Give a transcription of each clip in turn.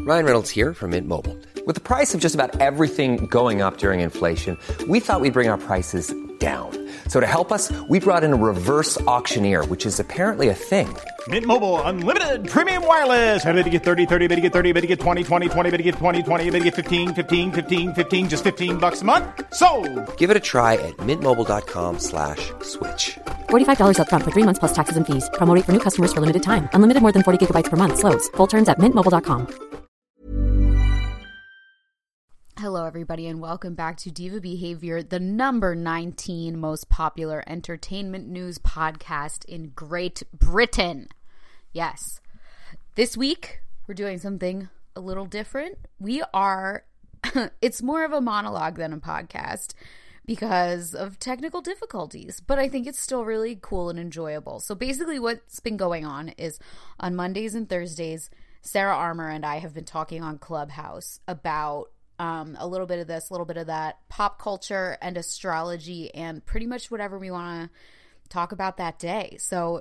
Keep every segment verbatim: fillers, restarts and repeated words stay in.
Ryan Reynolds here from Mint Mobile. With the price of just about everything going up during inflation, we thought we'd bring our prices down. So to help us, we brought in a reverse auctioneer, which is apparently a thing. Mint Mobile Unlimited Premium Wireless. How to get thirty, thirty, how to get thirty, how to get twenty, twenty, twenty, how to get twenty, twenty, how to get fifteen, fifteen, fifteen, fifteen, just fifteen bucks a month? Sold! Give it a try at mintmobile.com slash switch. forty-five dollars up front for three months plus taxes and fees. Promo rate for new customers for limited time. Unlimited more than forty gigabytes per month. Slows full terms at mint mobile dot com. Hello, everybody, and welcome back to Diva Behavior, the number nineteen most popular entertainment news podcast in Great Britain. Yes. This week, we're doing something a little different. We are, it's more of a monologue than a podcast because of technical difficulties, but I think it's still really cool and enjoyable. So basically what's been going on is on Mondays and Thursdays, Sarah Armour and I have been talking on Clubhouse about Um, a little bit of this, a little bit of that, pop culture and astrology and pretty much whatever we want to talk about that day. So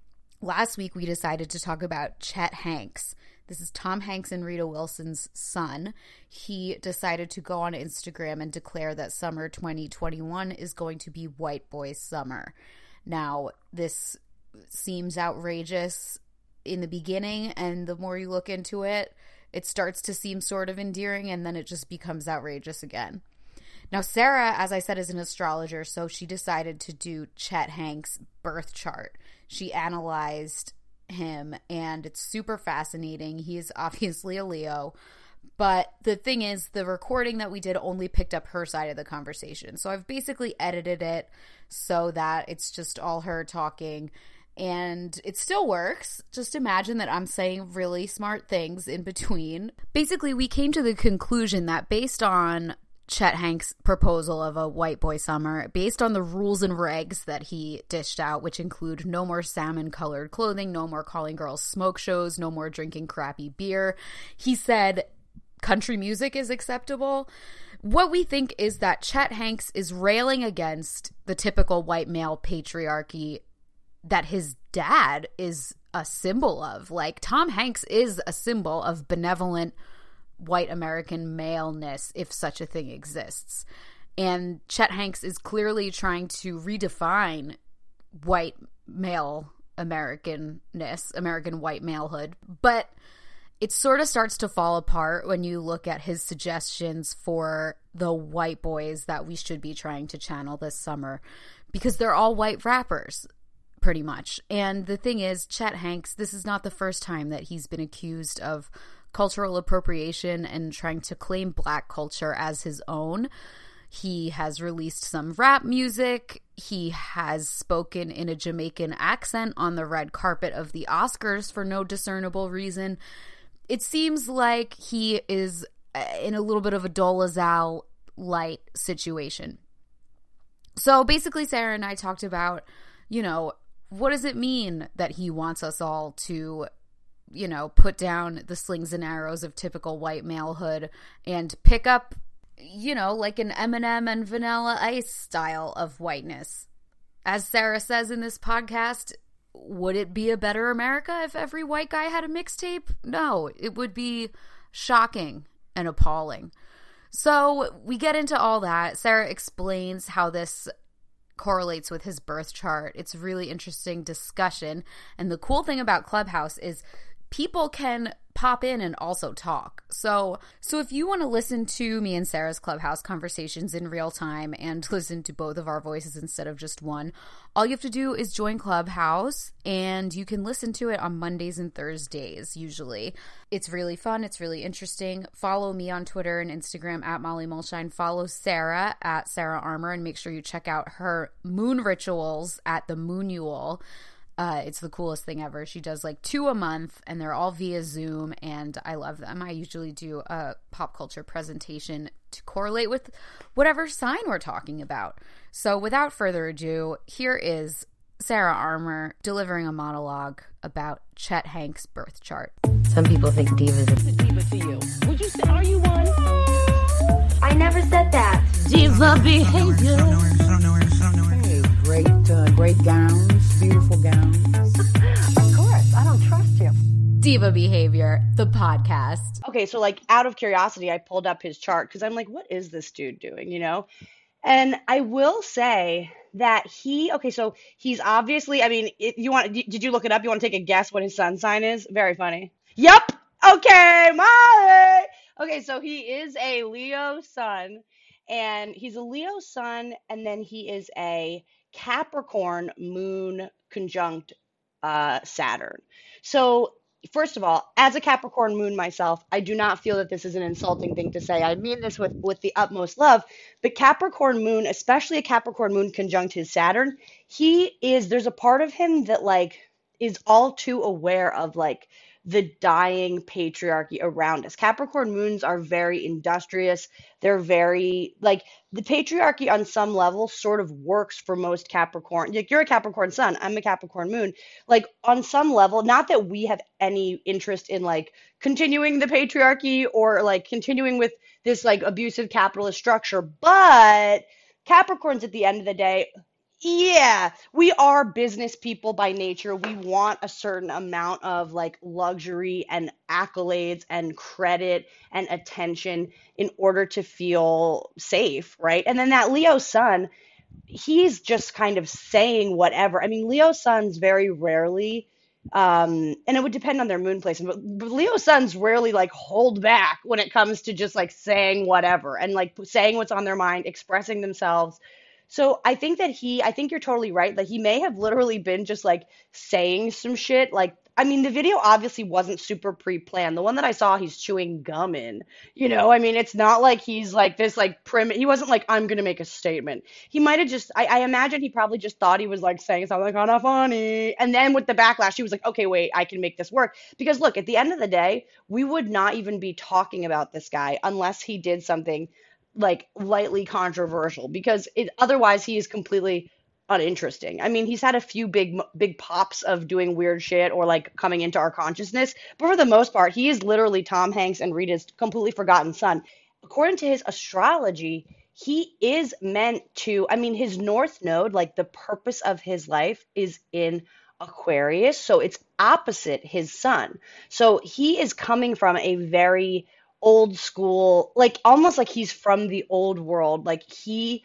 last week we decided to talk about Chet Hanks. This is Tom Hanks and Rita Wilson's son. He decided to go on Instagram and declare that summer twenty twenty-one is going to be white boy summer. Now, this seems outrageous in the beginning, and the more you look into it, it starts to seem sort of endearing, and then it just becomes outrageous again. Now, Sarah, as I said, is an astrologer, so she decided to do Chet Hanks' birth chart. She analyzed him, and it's super fascinating. He is obviously a Leo, but the thing is, the recording that we did only picked up her side of the conversation. So I've basically edited it so that it's just all her talking, and it still works. Just imagine that I'm saying really smart things in between. Basically, we came to the conclusion that based on Chet Hanks' proposal of a white boy summer, based on the rules and regs that he dished out, which include no more salmon-colored clothing, no more calling girls smoke shows, no more drinking crappy beer, he said country music is acceptable. What we think is that Chet Hanks is railing against the typical white male patriarchy that his dad is a symbol of. Like, Tom Hanks is a symbol of benevolent white American maleness, if such a thing exists. And Chet Hanks is clearly trying to redefine white male Americanness, American white malehood. But it sort of starts to fall apart when you look at his suggestions for the white boys that we should be trying to channel this summer, because they're all white rappers, pretty much. And the thing is, Chet Hanks, this is not the first time that he's been accused of cultural appropriation and trying to claim black culture as his own. He has released some rap music. He has spoken in a Jamaican accent on the red carpet of the Oscars for no discernible reason. It seems like he is in a little bit of a Dolezal light situation. So basically, Sarah and I talked about, you know, what does it mean that he wants us all to, you know, put down the slings and arrows of typical white malehood and pick up, you know, like an Eminem and Vanilla Ice style of whiteness? As Sarah says in this podcast, would it be a better America if every white guy had a mixtape? No, it would be shocking and appalling. So we get into all that. Sarah explains how this correlates with his birth chart. It's a really interesting discussion. And the cool thing about Clubhouse is people can pop in and also talk. So so if you want to listen to me and Sarah's Clubhouse conversations in real time and listen to both of our voices instead of just one, all you have to do is join Clubhouse, and you can listen to it on Mondays and Thursdays usually. It's really fun. It's really interesting. Follow me on Twitter and Instagram at Molly Mulshine. Follow Sarah at Sarah Armour, and make sure you check out her moon rituals at the Moonual. Uh, it's the coolest thing ever. She does like two a month, and they're all via Zoom, and I love them. I usually do a pop culture presentation to correlate with whatever sign we're talking about. So without further ado, here is Sarah Armour delivering a monologue about Chet Hanks' birth chart. Some people think divas What's a diva to you? Would you say, are you one? I never said that. Diva behavior. I don't know where, I don't know where, I don't know where. Hey, great, uh, great gowns, beautiful gowns. Of course, I don't trust you. Diva Behavior, the podcast. Okay, so like out of curiosity, I pulled up his chart because I'm like, what is this dude doing, you know? And I will say that he, okay, so he's obviously, I mean, if you want, did you look it up? You want to take a guess what his sun sign is? Very funny. Yep. Okay, Molly. Okay, so he is a Leo sun, and he's a Leo sun, and then he is a Capricorn moon conjunct uh, Saturn. So first of all, as a Capricorn moon myself, I do not feel that this is an insulting thing to say. I mean this with, with the utmost love. But Capricorn moon, especially a Capricorn moon conjunct his Saturn, he is, there's a part of him that like is all too aware of like the dying patriarchy around us. Capricorn moons are very industrious. They're very, like, the patriarchy on some level sort of works for most Capricorn. Like, you're a Capricorn sun, I'm a Capricorn moon. Like, on some level, not that we have any interest in, like, continuing the patriarchy or, like, continuing with this, like, abusive capitalist structure, but Capricorns at the end of the day, yeah, we are business people by nature. We want a certain amount of like luxury and accolades and credit and attention in order to feel safe, right? And then that Leo sun, he's just kind of saying whatever. I mean, Leo suns very rarely, um, and it would depend on their moon placement, but, but Leo suns rarely like hold back when it comes to just like saying whatever and like saying what's on their mind, expressing themselves. So I think that he, I think you're totally right. Like he may have literally been just like saying some shit. Like, I mean, the video obviously wasn't super pre-planned. The one that I saw, he's chewing gum in, you know, I mean, it's not like he's like this like prim, he wasn't like, I'm going to make a statement. He might've just, I, I imagine he probably just thought he was like saying something kind of funny. And then with the backlash, he was like, okay, wait, I can make this work. Because look, at the end of the day, we would not even be talking about this guy unless he did something like lightly controversial, because it otherwise he is completely uninteresting. I mean, he's had a few big big pops of doing weird shit or like coming into our consciousness, but for the most part, he is literally Tom Hanks and Rita's completely forgotten son. According to his astrology, he is meant to, I mean, his north node, like the purpose of his life is in Aquarius, so it's opposite his sun. So he is coming from a very old school, like almost like he's from the old world. Like he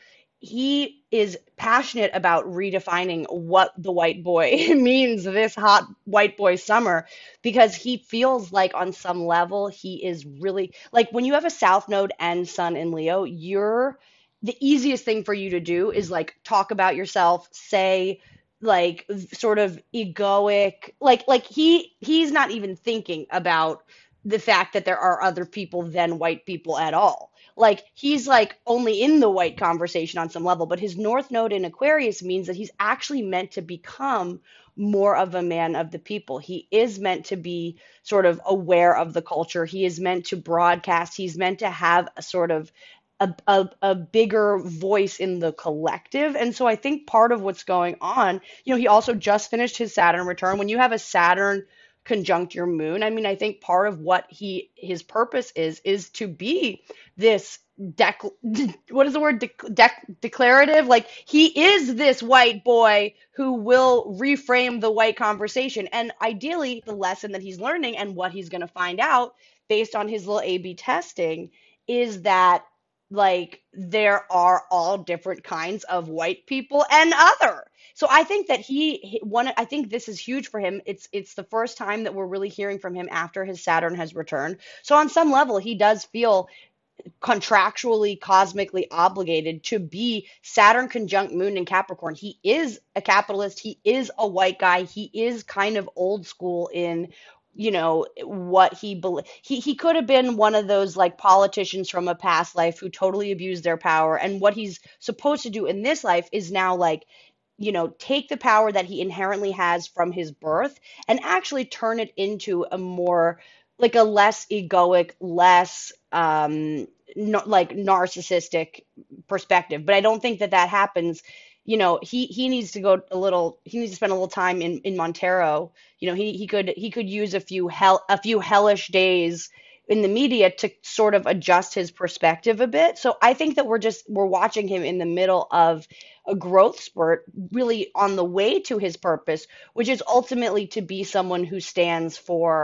he is passionate about redefining what the white boy means this hot white boy summer, because he feels like on some level he is really like, when you have a south node and sun in Leo, you're the easiest thing for you to do is like talk about yourself, say like sort of egoic, like like he he's not even thinking about the fact that there are other people than white people at all. Like he's like only in the white conversation on some level, but his north node in Aquarius means that he's actually meant to become more of a man of the people. He is meant to be sort of aware of the culture. He is meant to broadcast. He's meant to have a sort of a, a, a bigger voice in the collective. And so I think part of what's going on, you know, he also just finished his Saturn return. When you have a Saturn conjunct your moon, I mean, I think part of what he his purpose is is to be this dec what is the word de- dec- declarative, like he is this white boy who will reframe the white conversation. And ideally the lesson that he's learning and what he's going to find out based on his little A B testing is that like there are all different kinds of white people and other. So I think that he one I think this is huge for him. It's it's the first time that we're really hearing from him after his Saturn has returned. So on some level he does feel contractually, cosmically obligated to be Saturn conjunct moon in Capricorn. He is a capitalist, he is a white guy, he is kind of old school in, you know, what he believe. He he could have been one of those like politicians from a past life who totally abused their power, and what he's supposed to do in this life is now like, you know, take the power that he inherently has from his birth and actually turn it into a more like a less egoic, less um no, like narcissistic perspective. But I don't think that that happens. You know, he he needs to go a little, he needs to spend a little time in in Montero. You know, he he could he could use a few hell a few hellish days in the media to sort of adjust his perspective a bit. So I think that we're just we're watching him in the middle of a growth spurt, really on the way to his purpose, which is ultimately to be someone who stands for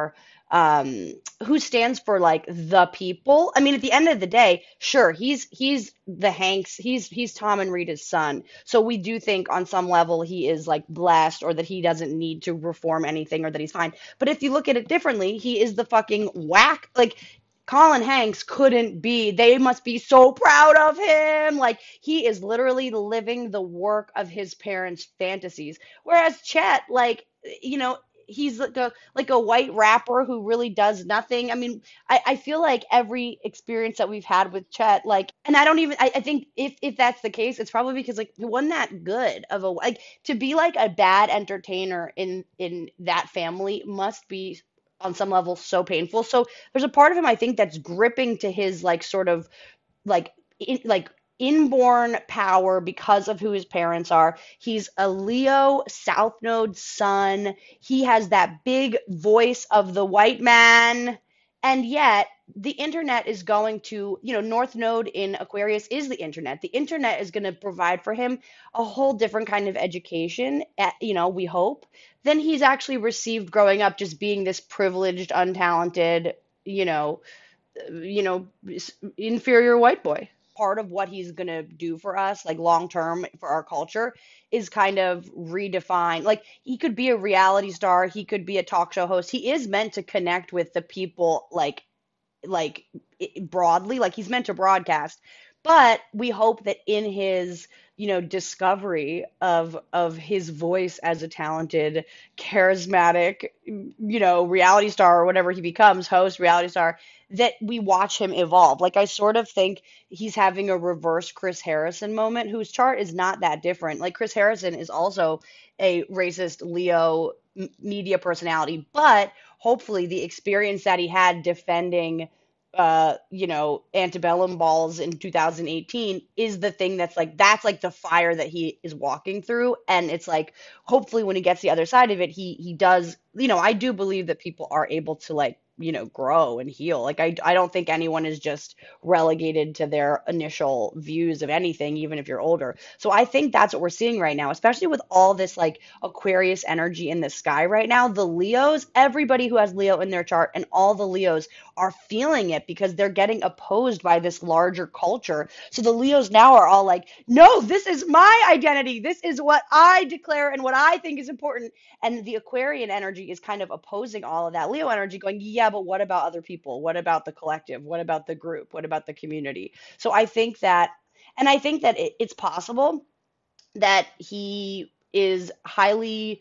um who stands for like the people. I mean, at the end of the day, sure, he's he's the Hanks, he's he's Tom and Rita's son. So we do think on some level he is like blessed, or that he doesn't need to reform anything, or that he's fine. But if you look at it differently, he is the fucking whack. Like Colin Hanks couldn't be, they must be so proud of him. Like he is literally living the work of his parents' fantasies. Whereas Chet, like, you know, he's like a like a white rapper who really does nothing. I mean, I, I feel like every experience that we've had with Chet, like, and I don't even I, I think if if that's the case, it's probably because like he wasn't that good of a, like, to be like a bad entertainer in in that family must be on some level so painful. So there's a part of him I think that's gripping to his like sort of like in, like inborn power because of who his parents are. He's a Leo South Node son. He has that big voice of the white man. And yet the internet is going to, you know, North Node in Aquarius is the internet. The internet is going to provide for him a whole different kind of education, at, you know, we hope, than he's actually received growing up, just being this privileged, untalented, you know, you know, inferior white boy. Part of what he's going to do for us, like long term for our culture, is kind of redefine. Like he could be a reality star, he could be a talk show host. He is meant to connect with the people, like, like broadly, like he's meant to broadcast. But we hope that in his, you know, discovery of of his voice as a talented, charismatic, you know, reality star or whatever he becomes, host, reality star, that we watch him evolve. Like I sort of think he's having a reverse Chris Harrison moment, whose chart is not that different. Like Chris Harrison is also a racist Leo m- media personality, but hopefully the experience that he had defending uh you know antebellum balls in two thousand eighteen is the thing that's like, that's like the fire that he is walking through. And it's like, hopefully when he gets the other side of it, he he does, you know, I do believe that people are able to, like, you know, grow and heal. Like I, I don't think anyone is just relegated to their initial views of anything, even if you're older. So I think that's what we're seeing right now, especially with all this like Aquarius energy in the sky right now. The Leos, everybody who has Leo in their chart, and all the Leos are feeling it because they're getting opposed by this larger culture. So the Leos now are all like, no, this is my identity. This is what I declare and what I think is important. And the Aquarian energy is kind of opposing all of that Leo energy, going, yeah, but what about other people? What about the collective? What about the group? What about the community? So I think that, and I think that it, it's possible that he is highly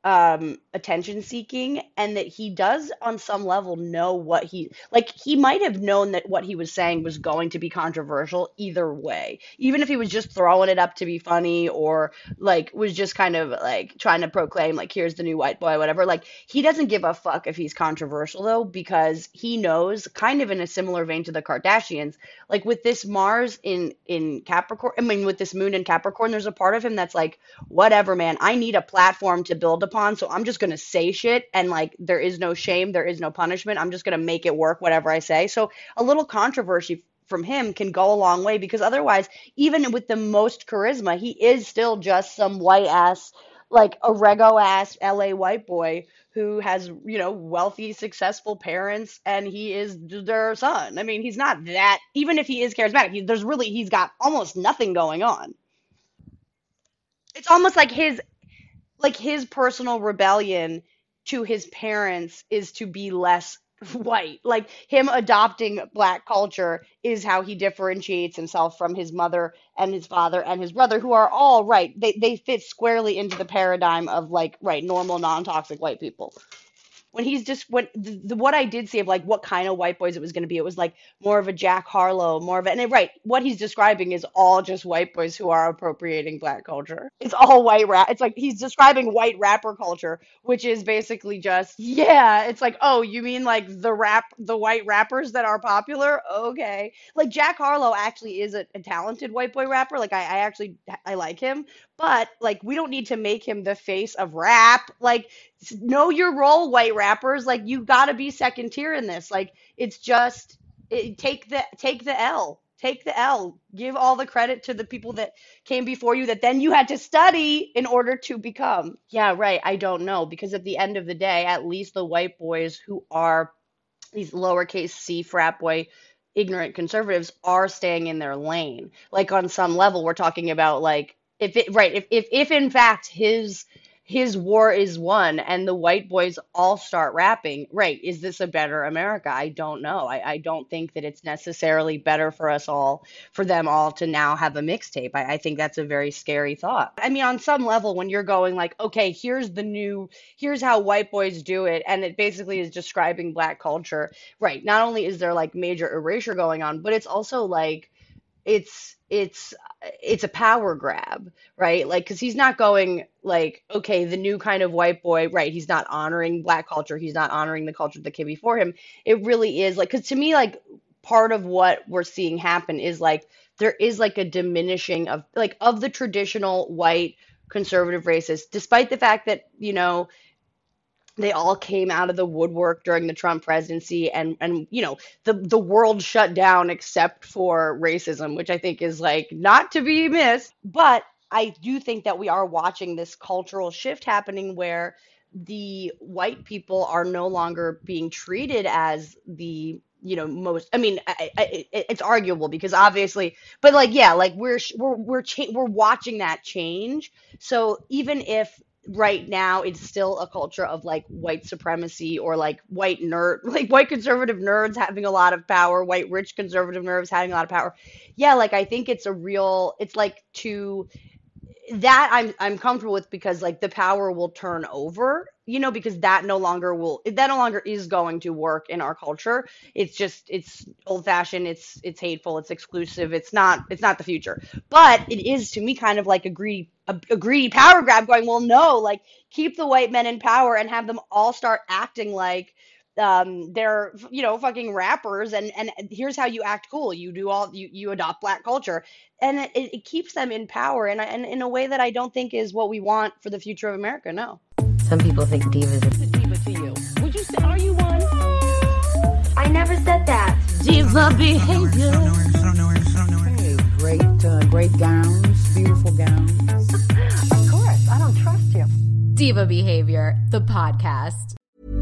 um attention seeking, and that he does on some level know what he, like he might have known that what he was saying was going to be controversial either way, even if he was just throwing it up to be funny, or like was just kind of like trying to proclaim like, here's the new white boy, whatever. Like he doesn't give a fuck if he's controversial though, because he knows, kind of in a similar vein to the Kardashians, like with this Mars in in Capricorn, I mean with this moon in Capricorn, there's a part of him that's like, whatever, man, I need a platform to build upon. So I'm just going to say shit, and like there is no shame, there is no punishment. I'm just going to make it work, whatever I say. So a little controversy from him can go a long way, because otherwise, even with the most charisma, he is still just some white ass, like a rego ass L A white boy who has, you know, wealthy, successful parents, and he is their son. I mean, he's not that, even if he is charismatic, he, there's really, he's got almost nothing going on. It's almost like his like his personal rebellion to his parents is to be less white. Like him adopting black culture is how he differentiates himself from his mother and his father and his brother, who are all right. They they fit squarely into the paradigm of like, right, normal, non-toxic white people. When he's just, when the, the what I did see of like what kind of white boys it was going to be, it was like more of a Jack Harlow, more of a, and it, right, what he's describing is all just white boys who are appropriating black culture. It's all white rap. It's like he's describing white rapper culture, which is basically just, yeah, it's like, oh, you mean like the rap, the white rappers that are popular? Okay. Like Jack Harlow actually is a, a talented white boy rapper. Like I, I actually, I like him, but like we don't need to make him the face of rap. Like, know your role, white rappers. Like you got to be second tier in this. Like it's just it, take the take the L. Take the L. Give all the credit to the people that came before you that then you had to study in order to become. Yeah, right. I don't know. Because at the end of the day, at least the white boys who are these lowercase c frat boy ignorant conservatives are staying in their lane. Like on some level, we're talking about like if it right, if if if in fact his his war is won and the white boys all start rapping, right, is this a better America? I don't know. I, I don't think that it's necessarily better for us all, for them all to now have a mixtape. I, I think that's a very scary thought. I mean, on some level, when you're going like, okay, here's the new, here's how white boys do it, and it basically is describing Black culture, right? Not only is there like major erasure going on, but it's also like, it's it's it's a power grab, right? Like, because he's not going like, okay, the new kind of white boy, right? He's not honoring Black culture. He's not honoring the culture that came before him. It really is like, because to me, like, part of what we're seeing happen is like there is like a diminishing of like of the traditional white conservative racists, despite the fact that, you know, they all came out of the woodwork during the Trump presidency, and, and you know, the, the world shut down except for racism, which I think is like not to be missed. But I do think that we are watching this cultural shift happening where the white people are no longer being treated as the, you know, most, I mean, I, I, it's arguable because obviously, but like, yeah, like we're, we're, we're, cha- we're watching that change. So even if right now it's still a culture of like white supremacy or like white nerd, like white conservative nerds having a lot of power, white rich conservative nerds having a lot of power. Yeah, like I think it's a real, it's like to that I'm I'm comfortable with because like the power will turn over, you know, because that no longer will that no longer is going to work in our culture. It's just it's old fashioned, it's it's hateful, it's exclusive, it's not it's not the future. But it is to me kind of like a greedy a, a greedy power grab going, well, no, like keep the white men in power and have them all start acting like um they're, you know, fucking rappers, and and here's how you act cool, you do all you you adopt Black culture, and it, it keeps them in power, and, and in a way that I don't think is what we want for the future of America. No. Some people think divas are a diva to you. Would you say, are you one? I never said that. Diva behavior. I don't know her. I don't know her. I don't know her. Hey, great, uh, great gowns, beautiful gowns. Of course, I don't trust you. Diva Behavior, the podcast.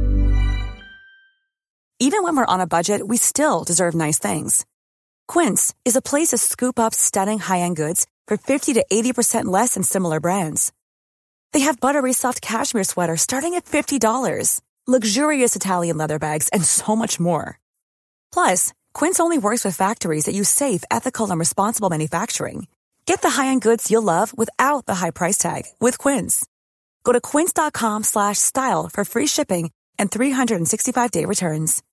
Even when we're on a budget, we still deserve nice things. Quince is a place to scoop up stunning high-end goods for fifty to eighty percent less than similar brands. They have buttery soft cashmere sweaters starting at fifty dollars, luxurious Italian leather bags, and so much more. Plus, Quince only works with factories that use safe, ethical, and responsible manufacturing. Get the high-end goods you'll love without the high price tag with Quince. Go to quince.com slash style for free shipping and three sixty-five day returns.